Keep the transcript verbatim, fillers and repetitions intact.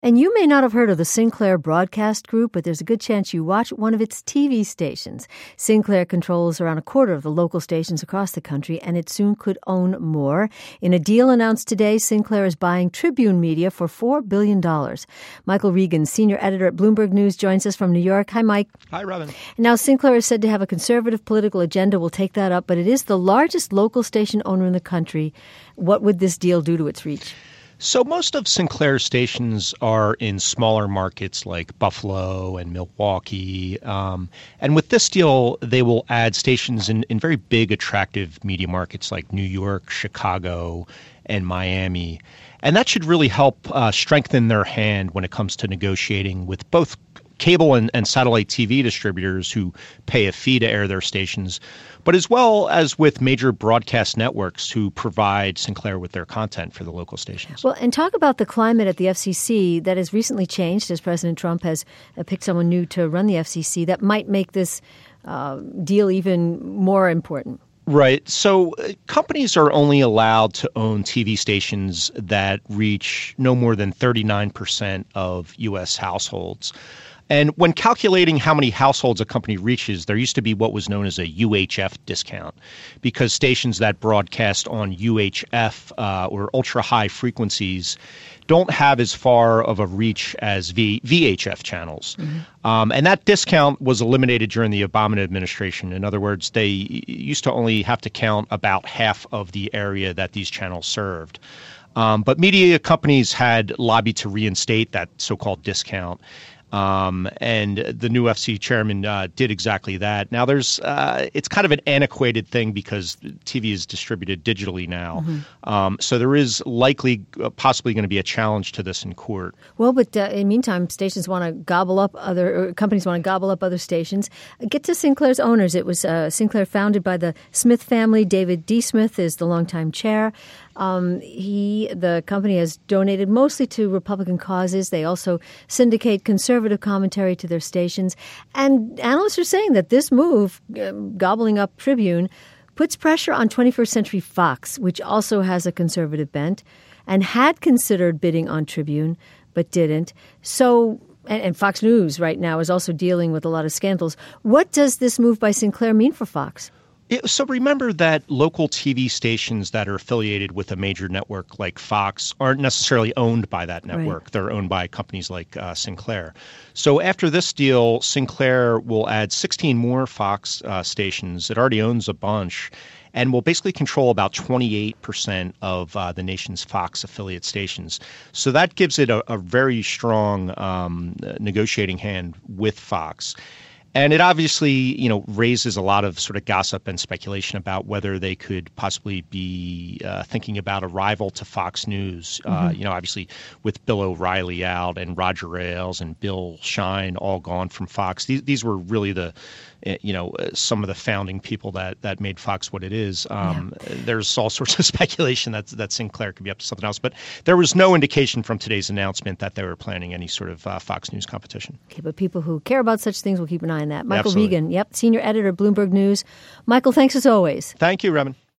And you may not have heard of the Sinclair Broadcast Group, but there's a good chance you watch one of its T V stations. Sinclair controls around a quarter of the local stations across the country, and it soon could own more. In a deal announced today, Sinclair is buying Tribune Media for four billion dollars. Michael Regan, senior editor at Bloomberg News, joins us from New York. Hi, Mike. Hi, Robin. Now, Sinclair is said to have a conservative political agenda. We'll take that up, but it is the largest local station owner in the country. What would this deal do to its reach? So most of Sinclair's stations are in smaller markets like Buffalo and Milwaukee. Um, and with this deal, they will add stations in, in very big, attractive media markets like New York, Chicago, and Miami. And that should really help uh, strengthen their hand when it comes to negotiating with both cable and, and satellite T V distributors who pay a fee to air their stations, but as well as with major broadcast networks who provide Sinclair with their content for the local stations. Well, and talk about the climate at the F C C that has recently changed as President Trump has uh, picked someone new to run the F C C that might make this uh, deal even more important. Right. So uh, companies are only allowed to own T V stations that reach no more than thirty-nine percent of U S households. And when calculating how many households a company reaches, there used to be what was known as a U H F discount, because stations that broadcast on U H F uh, or ultra-high frequencies don't have as far of a reach as v- VHF channels. Mm-hmm. Um, and that discount was eliminated during the Obama administration. In other words, they used to only have to count about half of the area that these channels served. Um, but media companies had lobbied to reinstate that so-called discount. Um, and the new F C C chairman uh, did exactly that. Now, there's uh, it's kind of an antiquated thing because T V is distributed digitally now. Mm-hmm. Um, so there is likely uh, possibly going to be a challenge to this in court. Well, but uh, in the meantime, stations want to gobble up other or companies want to gobble up other stations. Get to Sinclair's owners. It was uh, Sinclair founded by the Smith family. David D. Smith is the longtime chair. Um, he, the company has donated mostly to Republican causes. They also syndicate conservative commentary to their stations. And analysts are saying that this move, uh, gobbling up Tribune, puts pressure on twenty-first Century Fox, which also has a conservative bent and had considered bidding on Tribune, but didn't. So, and, and Fox News right now is also dealing with a lot of scandals. What does this move by Sinclair mean for Fox? It, so remember that local T V stations that are affiliated with a major network like Fox aren't necessarily owned by that network. Right. They're owned by companies like uh, Sinclair. So after this deal, Sinclair will add sixteen more Fox uh, stations. It already owns a bunch and will basically control about twenty-eight percent of uh, the nation's Fox affiliate stations. So that gives it a, a very strong um, negotiating hand with Fox. And it obviously, you know, raises a lot of sort of gossip and speculation about whether they could possibly be uh, thinking about a rival to Fox News. Mm-hmm. Uh, you know, obviously with Bill O'Reilly out and Roger Ailes and Bill Shine all gone from Fox. These these were really the, you know, some of the founding people that, that made Fox what it is. Um, yeah. There's all sorts of speculation that that Sinclair could be up to something else, but there was no indication from today's announcement that they were planning any sort of uh, Fox News competition. Okay, but people who care about such things will keep an eye on that. Michael Absolutely. Regan, yep, senior editor, Bloomberg News. Michael, thanks as always. Thank you, Robin.